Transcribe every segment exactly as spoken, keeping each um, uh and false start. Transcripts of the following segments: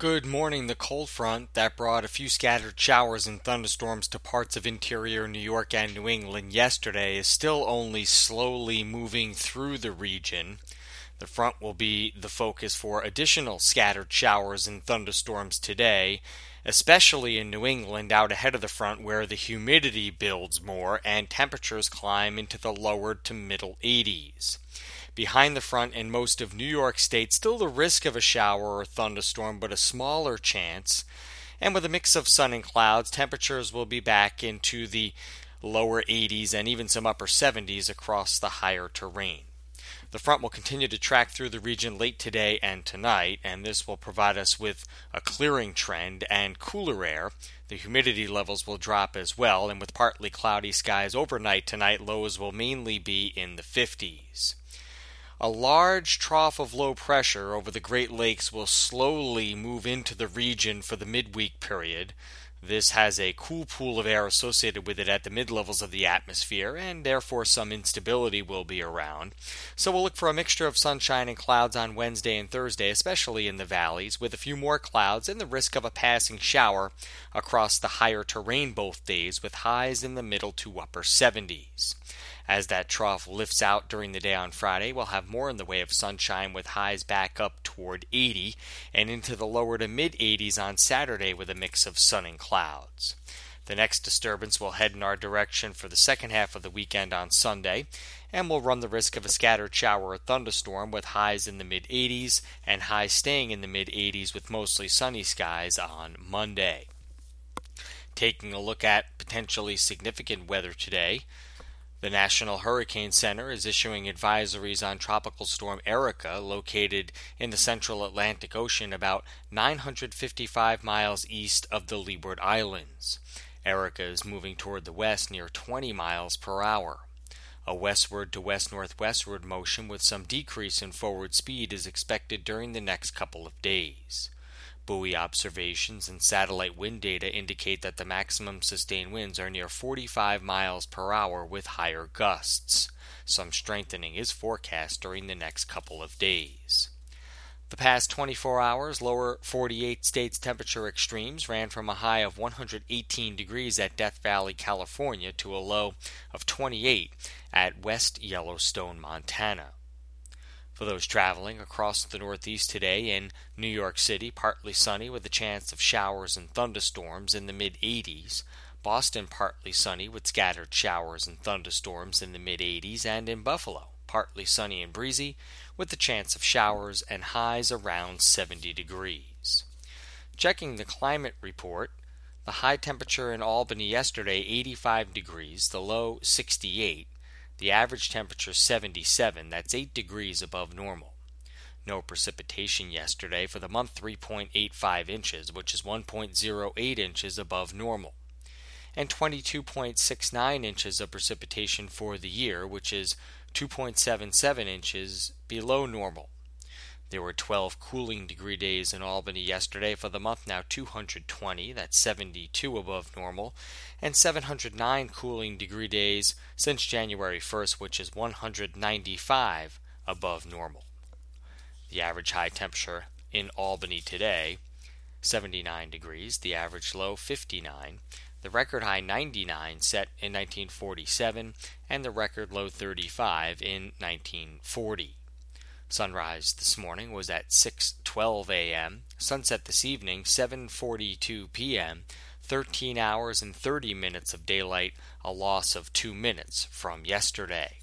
Good morning. The cold front that brought a few scattered showers and thunderstorms to parts of interior New York and New England yesterday is still only slowly moving through the region. The front will be the focus for additional scattered showers and thunderstorms today, especially in New England out ahead of the front where the humidity builds more and temperatures climb into the lower to middle eighties. Behind the front in most of New York State, still the risk of a shower or thunderstorm, but a smaller chance. And with a mix of sun and clouds, temperatures will be back into the lower eighties and even some upper seventies across the higher terrain. The front will continue to track through the region late today and tonight, and this will provide us with a clearing trend and cooler air. The humidity levels will drop as well, and with partly cloudy skies overnight tonight, lows will mainly be in the fifties. A large trough of low pressure over the Great Lakes will slowly move into the region for the midweek period. This has a cool pool of air associated with it at the mid-levels of the atmosphere, and therefore some instability will be around. So we'll look for a mixture of sunshine and clouds on Wednesday and Thursday, especially in the valleys, with a few more clouds and the risk of a passing shower across the higher terrain both days, with highs in the middle to upper seventies. As that trough lifts out during the day on Friday, we'll have more in the way of sunshine with highs back up toward eighty and into the lower to mid-eighties on Saturday with a mix of sun and clouds. The next disturbance will head in our direction for the second half of the weekend on Sunday, and will run the risk of a scattered shower or thunderstorm with highs in the mid-eighties and highs staying in the mid-eighties with mostly sunny skies on Monday. Taking a look at potentially significant weather today, the National Hurricane Center is issuing advisories on Tropical Storm Erika, located in the central Atlantic Ocean about nine hundred fifty-five miles east of the Leeward Islands. Erika is moving toward the west near twenty miles per hour. A westward to west-northwestward motion with some decrease in forward speed is expected during the next couple of days. Buoy observations and satellite wind data indicate that the maximum sustained winds are near forty-five miles per hour with higher gusts. Some strengthening is forecast during the next couple of days. The past twenty-four hours, lower forty-eight states temperature extremes ran from a high of one hundred eighteen degrees at Death Valley, California, to a low of twenty-eight at West Yellowstone, Montana. For those traveling across the Northeast today, in New York City, partly sunny with a chance of showers and thunderstorms in the mid-eighties. Boston, partly sunny with scattered showers and thunderstorms in the mid-eighties. And in Buffalo, partly sunny and breezy with a chance of showers and highs around seventy degrees. Checking the climate report, the high temperature in Albany yesterday, eighty-five degrees, the low sixty-eight. The average temperature seventy-seven, that's eight degrees above normal. No precipitation yesterday for the month, three point eight five inches, which is one point zero eight inches above normal. And twenty-two point six nine inches of precipitation for the year, which is two point seven seven inches below normal. There were twelve cooling degree days in Albany yesterday for the month, now two hundred twenty, that's seventy-two above normal, and seven hundred nine cooling degree days since January first, which is one hundred ninety-five above normal. The average high temperature in Albany today, seventy-nine degrees, the average low fifty-nine, the record high ninety-nine set in nineteen forty-seven, and the record low thirty-five in nineteen forty. Sunrise this morning was at six twelve a.m., sunset this evening seven forty-two p.m., thirteen hours and thirty minutes of daylight, a loss of two minutes from yesterday.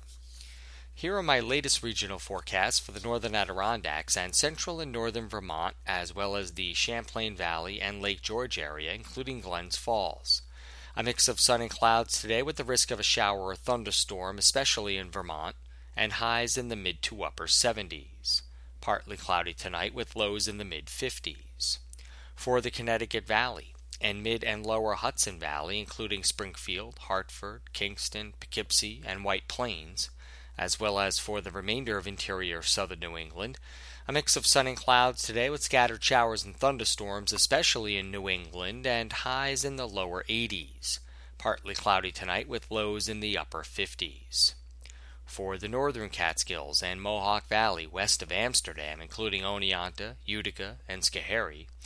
Here are my latest regional forecasts for the northern Adirondacks and central and northern Vermont, as well as the Champlain Valley and Lake George area, including Glens Falls. A mix of sun and clouds today with the risk of a shower or thunderstorm, especially in Vermont, and highs in the mid to upper seventies. Partly cloudy tonight with lows in the mid-fifties. For the Connecticut Valley and mid and lower Hudson Valley, including Springfield, Hartford, Kingston, Poughkeepsie, and White Plains, as well as for the remainder of interior southern New England, a mix of sun and clouds today with scattered showers and thunderstorms, especially in New England, and highs in the lower eighties. Partly cloudy tonight with lows in the upper fifties. For the northern Catskills and Mohawk Valley west of Amsterdam, including Oneonta, Utica, and Schoharie,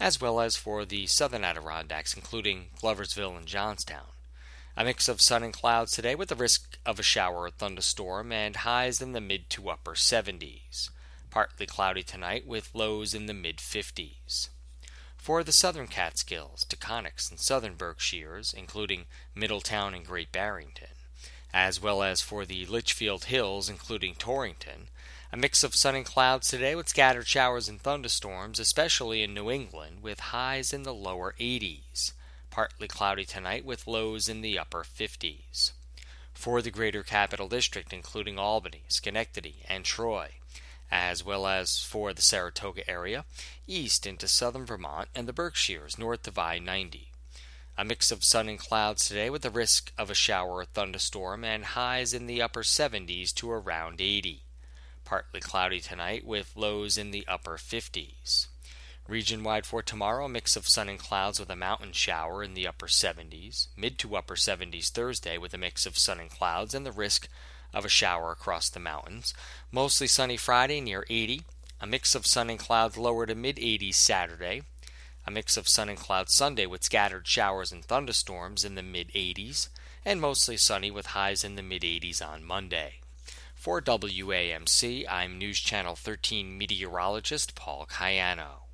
as well as for the southern Adirondacks, including Gloversville and Johnstown. A mix of sun and clouds today with the risk of a shower or thunderstorm and highs in the mid to upper seventies. Partly cloudy tonight with lows in the mid fifties. For the southern Catskills, Taconics, and southern Berkshires, including Middletown and Great Barrington, as well as for the Litchfield Hills, including Torrington, a mix of sun and clouds today with scattered showers and thunderstorms, especially in New England, with highs in the lower eighties. Partly cloudy tonight with lows in the upper fifties. For the greater Capital District, including Albany, Schenectady, and Troy, as well as for the Saratoga area, east into southern Vermont and the Berkshires north of I ninety. A mix of sun and clouds today with the risk of a shower or thunderstorm and highs in the upper seventies to around eighty. Partly cloudy tonight with lows in the upper fifties. Region-wide for tomorrow, a mix of sun and clouds with a mountain shower in the upper seventies, mid to upper seventies Thursday with a mix of sun and clouds and the risk of a shower across the mountains. Mostly sunny Friday near eighty, a mix of sun and clouds lower to mid eighties Saturday, a mix of sun and clouds Sunday with scattered showers and thunderstorms in the mid eighties, and mostly sunny with highs in the mid eighties on Monday. For W A M C, I'm News Channel thirteen meteorologist Paul Cayano.